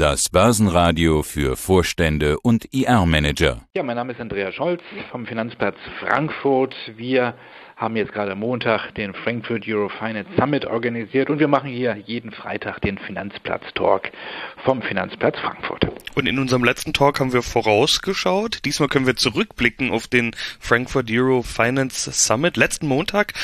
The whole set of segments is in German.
Das Börsenradio für Vorstände und IR-Manager. Ja, mein Name ist Andreas Scholz vom Finanzplatz Frankfurt. Wir haben jetzt gerade Montag den Frankfurt Euro Finance Summit organisiert und wir machen hier jeden Freitag den Finanzplatz-Talk vom Finanzplatz Frankfurt. Und in unserem letzten Talk haben wir vorausgeschaut. Diesmal können wir zurückblicken auf den Frankfurt Euro Finance Summit. Letzten Montag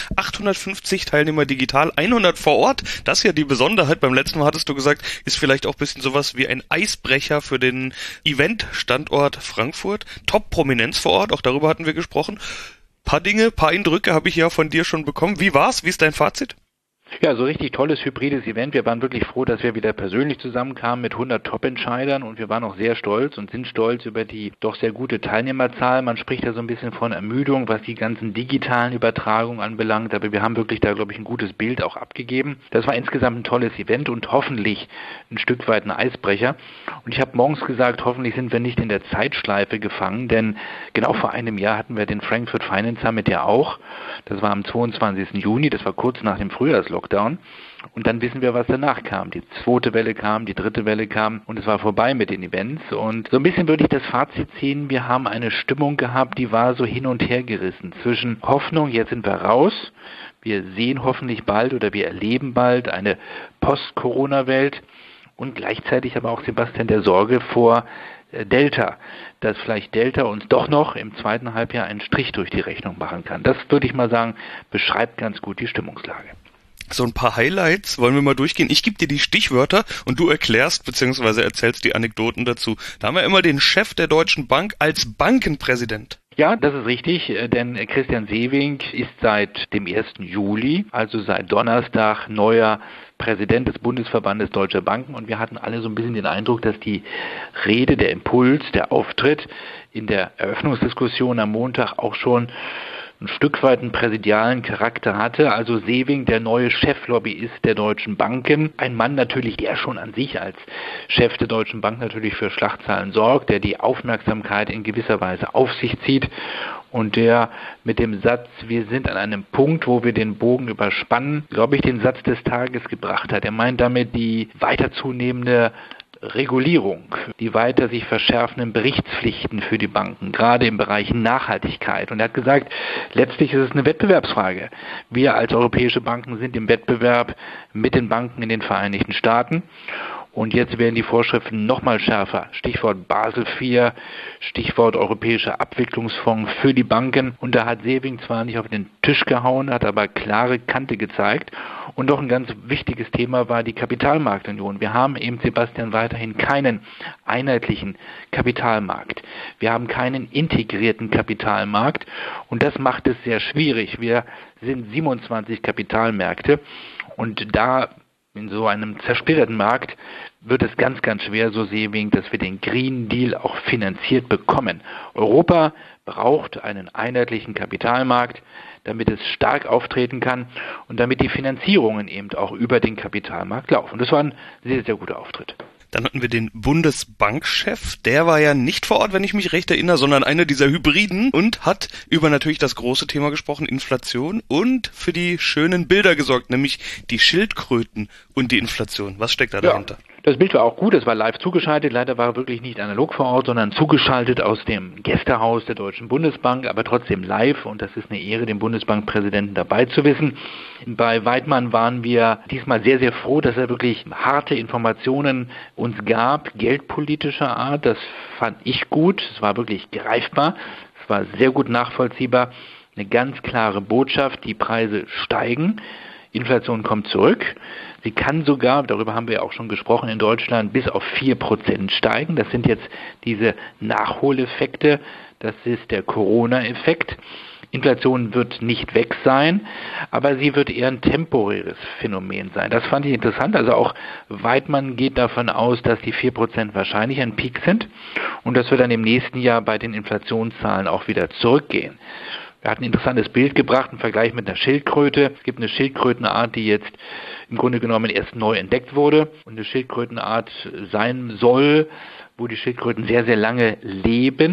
850 Teilnehmer digital, 100 vor Ort. Das ist ja die Besonderheit. Beim letzten Mal hattest du gesagt, ist vielleicht auch ein bisschen sowas wie ein Eisbrecher für den Event-Standort Frankfurt. Top-Prominenz vor Ort, auch darüber hatten wir gesprochen. Paar Dinge, paar Eindrücke habe ich ja von dir schon bekommen. Wie war's? Wie ist dein Fazit? Ja, so richtig tolles hybrides Event. Wir waren wirklich froh, dass wir wieder persönlich zusammenkamen mit 100 Top-Entscheidern und wir waren auch sehr stolz und sind stolz über die doch sehr gute Teilnehmerzahl. Man spricht ja so ein bisschen von Ermüdung, was die ganzen digitalen Übertragungen anbelangt, aber wir haben wirklich da, glaube ich, ein gutes Bild auch abgegeben. Das war insgesamt ein tolles Event und hoffentlich ein Stück weit ein Eisbrecher. Und ich habe morgens gesagt, hoffentlich sind wir nicht in der Zeitschleife gefangen, denn genau vor einem Jahr hatten wir den Frankfurt Finance Summit ja auch. Das war am 22. Juni, das war kurz nach dem Frühjahrslockdown. Und dann wissen wir, was danach kam. Die zweite Welle kam, die dritte Welle kam und es war vorbei mit den Events. Und so ein bisschen würde ich das Fazit ziehen, wir haben eine Stimmung gehabt, die war so hin und her gerissen. Zwischen Hoffnung, jetzt sind wir raus, wir sehen hoffentlich bald oder wir erleben bald eine Post-Corona-Welt und gleichzeitig aber auch, Sebastian, der Sorge vor Delta, dass vielleicht Delta uns doch noch im zweiten Halbjahr einen Strich durch die Rechnung machen kann. Das würde ich mal sagen, beschreibt ganz gut die Stimmungslage. So ein paar Highlights wollen wir mal durchgehen. Ich gebe dir die Stichwörter und du erklärst bzw. erzählst die Anekdoten dazu. Da haben wir immer den Chef der Deutschen Bank als Bankenpräsident. Ja, das ist richtig, denn Christian Sewing ist seit dem 1. Juli, also seit Donnerstag, neuer Präsident des Bundesverbandes Deutscher Banken und wir hatten alle so ein bisschen den Eindruck, dass die Rede, der Impuls, der Auftritt in der Eröffnungsdiskussion am Montag auch schon ein Stück weit einen präsidialen Charakter hatte. Also Sewing, der neue Cheflobbyist der deutschen Banken. Ein Mann natürlich, der schon an sich als Chef der Deutschen Bank natürlich für Schlagzeilen sorgt, der die Aufmerksamkeit in gewisser Weise auf sich zieht und der mit dem Satz, wir sind an einem Punkt, wo wir den Bogen überspannen, glaube ich, den Satz des Tages gebracht hat. Er meint damit die weiter zunehmende Regulierung, die weiter sich verschärfenden Berichtspflichten für die Banken, gerade im Bereich Nachhaltigkeit. Und er hat gesagt, letztlich ist es eine Wettbewerbsfrage. Wir als europäische Banken sind im Wettbewerb mit den Banken in den Vereinigten Staaten. Und jetzt werden die Vorschriften nochmal schärfer. Stichwort Basel IV, Stichwort Europäischer Abwicklungsfonds für die Banken. Und da hat Sewing zwar nicht auf den Tisch gehauen, hat aber klare Kante gezeigt. Und noch ein ganz wichtiges Thema war die Kapitalmarktunion. Wir haben eben, Sebastian, weiterhin keinen einheitlichen Kapitalmarkt. Wir haben keinen integrierten Kapitalmarkt. Und das macht es sehr schwierig. Wir sind 27 Kapitalmärkte. Und da in so einem zersplitterten Markt wird es ganz, ganz schwer, so Sewing, dass wir den Green Deal auch finanziert bekommen. Europa braucht einen einheitlichen Kapitalmarkt, damit es stark auftreten kann und damit die Finanzierungen eben auch über den Kapitalmarkt laufen. Das war ein sehr, sehr guter Auftritt. Dann hatten wir den Bundesbankchef, der war ja nicht vor Ort, wenn ich mich recht erinnere, sondern einer dieser Hybriden und hat über natürlich das große Thema gesprochen, Inflation und für die schönen Bilder gesorgt, nämlich die Schildkröten und die Inflation. Was steckt da dahinter? Das Bild war auch gut, es war live zugeschaltet, leider war er wirklich nicht analog vor Ort, sondern zugeschaltet aus dem Gästehaus der Deutschen Bundesbank, aber trotzdem live und das ist eine Ehre, den Bundesbankpräsidenten dabei zu wissen. Bei Weidmann waren wir diesmal sehr, sehr froh, dass er wirklich harte Informationen uns gab, geldpolitischer Art, das fand ich gut, es war wirklich greifbar, es war sehr gut nachvollziehbar, eine ganz klare Botschaft, die Preise steigen, Inflation kommt zurück. Sie kann sogar, darüber haben wir ja auch schon gesprochen, in Deutschland bis auf 4% steigen. Das sind jetzt diese Nachholeffekte. Das ist der Corona-Effekt. Inflation wird nicht weg sein, aber sie wird eher ein temporäres Phänomen sein. Das fand ich interessant. Also auch Weidmann geht davon aus, dass die 4% wahrscheinlich ein Peak sind und dass wir dann im nächsten Jahr bei den Inflationszahlen auch wieder zurückgehen. Er hat ein interessantes Bild gebracht, einen Vergleich mit einer Schildkröte. Es gibt eine Schildkrötenart, die jetzt im Grunde genommen erst neu entdeckt wurde und eine Schildkrötenart sein soll, wo die Schildkröten sehr, sehr lange leben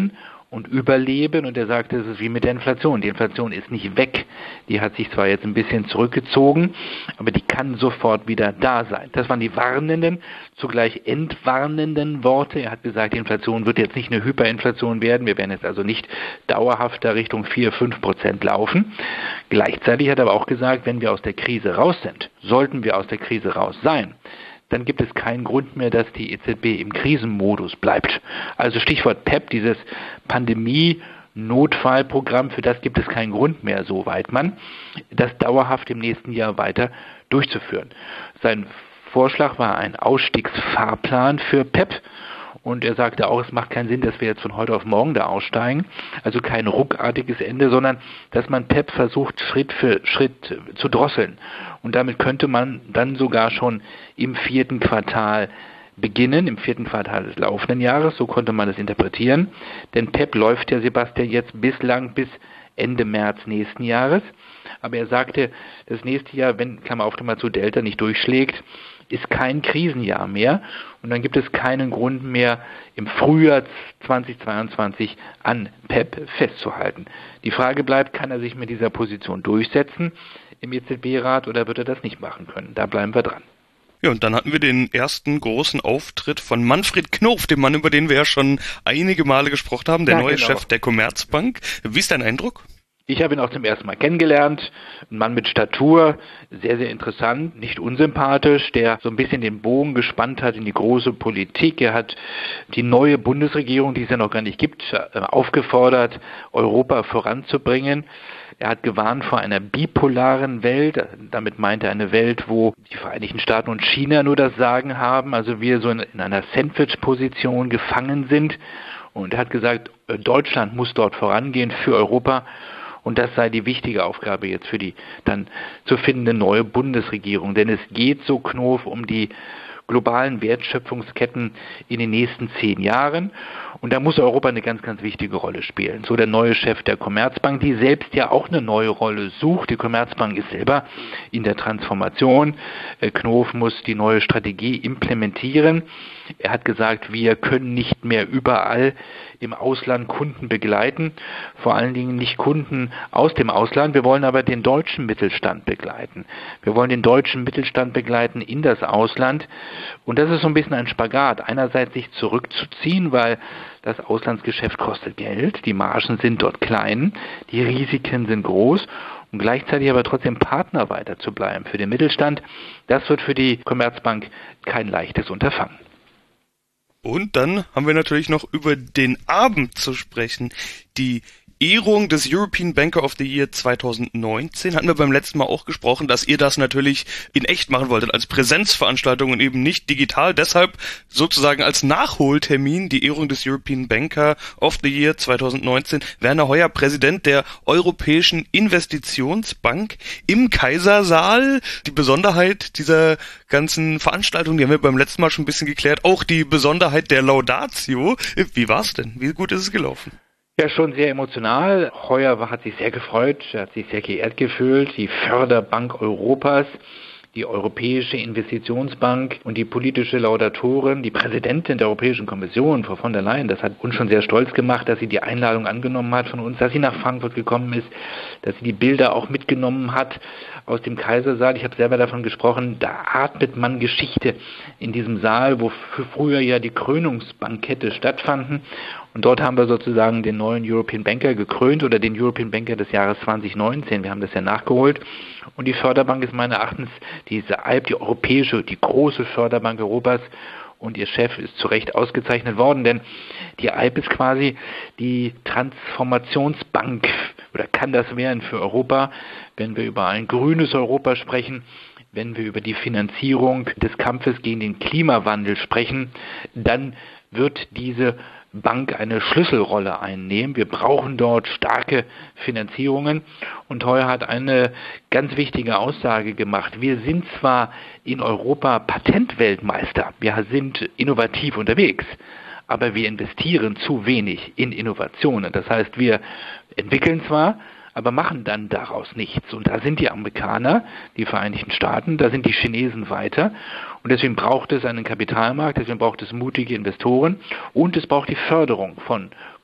und überleben. Und er sagte, es ist wie mit der Inflation. Die Inflation ist nicht weg. Die hat sich zwar jetzt ein bisschen zurückgezogen, aber die kann sofort wieder da sein. Das waren die warnenden, zugleich entwarnenden Worte. Er hat gesagt, die Inflation wird jetzt nicht eine Hyperinflation werden. Wir werden jetzt also nicht dauerhafter Richtung 4-5% laufen. Gleichzeitig hat er aber auch gesagt, wenn wir aus der Krise raus sind, sollten wir aus der Krise raus sein, dann gibt es keinen Grund mehr, dass die EZB im Krisenmodus bleibt. Also Stichwort PEP, dieses Pandemie-Notfallprogramm, für das gibt es keinen Grund mehr, so Weidmann, das dauerhaft im nächsten Jahr weiter durchzuführen. Sein Vorschlag war ein Ausstiegsfahrplan für PEP. Und er sagte auch, es macht keinen Sinn, dass wir jetzt von heute auf morgen da aussteigen. Also kein ruckartiges Ende, sondern dass man PEP versucht, Schritt für Schritt zu drosseln. Und damit könnte man dann sogar schon im 4. Quartal beginnen, im 4. Quartal des laufenden Jahres. So konnte man es interpretieren. Denn PEP läuft ja, Sebastian, jetzt bislang bis Ende März nächsten Jahres. Aber er sagte, das nächste Jahr, wenn, Klammer auf, Klammer zu, Delta nicht durchschlägt, ist kein Krisenjahr mehr und dann gibt es keinen Grund mehr, im Frühjahr 2022 an PEP festzuhalten. Die Frage bleibt, kann er sich mit dieser Position durchsetzen im EZB-Rat oder wird er das nicht machen können? Da bleiben wir dran. Ja, und dann hatten wir den ersten großen Auftritt von Manfred Knof, dem Mann, über den wir ja schon einige Male gesprochen haben, der neue Chef der Commerzbank. Wie ist dein Eindruck? Ich habe ihn auch zum ersten Mal kennengelernt. Ein Mann mit Statur, sehr, sehr interessant, nicht unsympathisch, der so ein bisschen den Bogen gespannt hat in die große Politik. Er hat die neue Bundesregierung, die es ja noch gar nicht gibt, aufgefordert, Europa voranzubringen. Er hat gewarnt vor einer bipolaren Welt. Damit meint er eine Welt, wo die Vereinigten Staaten und China nur das Sagen haben, also wir so in einer Sandwich-Position gefangen sind. Und er hat gesagt, Deutschland muss dort vorangehen für Europa. Und das sei die wichtige Aufgabe jetzt für die dann zu findende neue Bundesregierung. Denn es geht, so Knof, um die globalen Wertschöpfungsketten in den nächsten 10 Jahren. Und da muss Europa eine ganz, ganz wichtige Rolle spielen. So der neue Chef der Commerzbank, die selbst ja auch eine neue Rolle sucht. Die Commerzbank ist selber in der Transformation. Knof muss die neue Strategie implementieren. Er hat gesagt, wir können nicht mehr überall im Ausland Kunden begleiten, vor allen Dingen nicht Kunden aus dem Ausland. Wir wollen aber den deutschen Mittelstand begleiten. Wir wollen den deutschen Mittelstand begleiten in das Ausland. Und das ist so ein bisschen ein Spagat. Einerseits sich zurückzuziehen, weil das Auslandsgeschäft kostet Geld, die Margen sind dort klein, die Risiken sind groß. Und gleichzeitig aber trotzdem Partner weiter zu bleiben für den Mittelstand, das wird für die Commerzbank kein leichtes Unterfangen. Und dann haben wir natürlich noch über den Abend zu sprechen. Die Ehrung des European Banker of the Year 2019 hatten wir beim letzten Mal auch gesprochen, dass ihr das natürlich in echt machen wolltet, als Präsenzveranstaltung und eben nicht digital. Deshalb sozusagen als Nachholtermin die Ehrung des European Banker of the Year 2019. Werner Hoyer, Präsident der Europäischen Investitionsbank im Kaisersaal. Die Besonderheit dieser ganzen Veranstaltung, die haben wir beim letzten Mal schon ein bisschen geklärt. Auch die Besonderheit der Laudatio. Wie war's denn? Wie gut ist es gelaufen? Ja, schon sehr emotional. Hoyer hat sich sehr gefreut, er hat sich sehr geehrt gefühlt. Die Förderbank Europas, die Europäische Investitionsbank und die politische Laudatorin, die Präsidentin der Europäischen Kommission, Frau von der Leyen, das hat uns schon sehr stolz gemacht, dass sie die Einladung angenommen hat von uns, dass sie nach Frankfurt gekommen ist, dass sie die Bilder auch mitgenommen hat aus dem Kaisersaal. Ich habe selber davon gesprochen, da atmet man Geschichte in diesem Saal, wo früher ja die Krönungsbankette stattfanden. Und dort haben wir sozusagen den neuen European Banker gekrönt oder den European Banker des Jahres 2019. Wir haben das ja nachgeholt. Und die Förderbank ist meines Erachtens diese EIB, die europäische, die große Förderbank Europas. Und ihr Chef ist zu Recht ausgezeichnet worden, denn die EIB ist quasi die Transformationsbank oder kann das werden für Europa, wenn wir über ein grünes Europa sprechen. Wenn wir über die Finanzierung des Kampfes gegen den Klimawandel sprechen, dann wird diese Bank eine Schlüsselrolle einnehmen. Wir brauchen dort starke Finanzierungen. Und Hoyer hat eine ganz wichtige Aussage gemacht. Wir sind zwar in Europa Patentweltmeister, wir sind innovativ unterwegs, aber wir investieren zu wenig in Innovationen. Das heißt, wir entwickeln zwar, aber machen dann daraus nichts. Und da sind die Amerikaner, die Vereinigten Staaten, da sind die Chinesen weiter. Und deswegen braucht es einen Kapitalmarkt, deswegen braucht es mutige Investoren und es braucht die Förderung von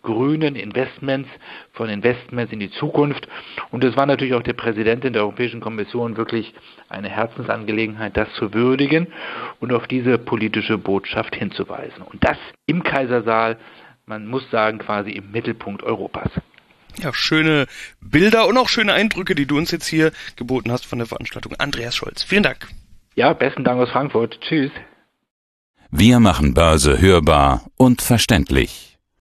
grünen Investments, von Investments in die Zukunft. Und es war natürlich auch der Präsidentin der Europäischen Kommission wirklich eine Herzensangelegenheit, das zu würdigen und auf diese politische Botschaft hinzuweisen. Und das im Kaisersaal, man muss sagen, quasi im Mittelpunkt Europas. Ja, schöne Bilder und auch schöne Eindrücke, die du uns jetzt hier geboten hast von der Veranstaltung. Andreas Scholz, vielen Dank. Ja, besten Dank aus Frankfurt. Tschüss. Wir machen Börse hörbar und verständlich.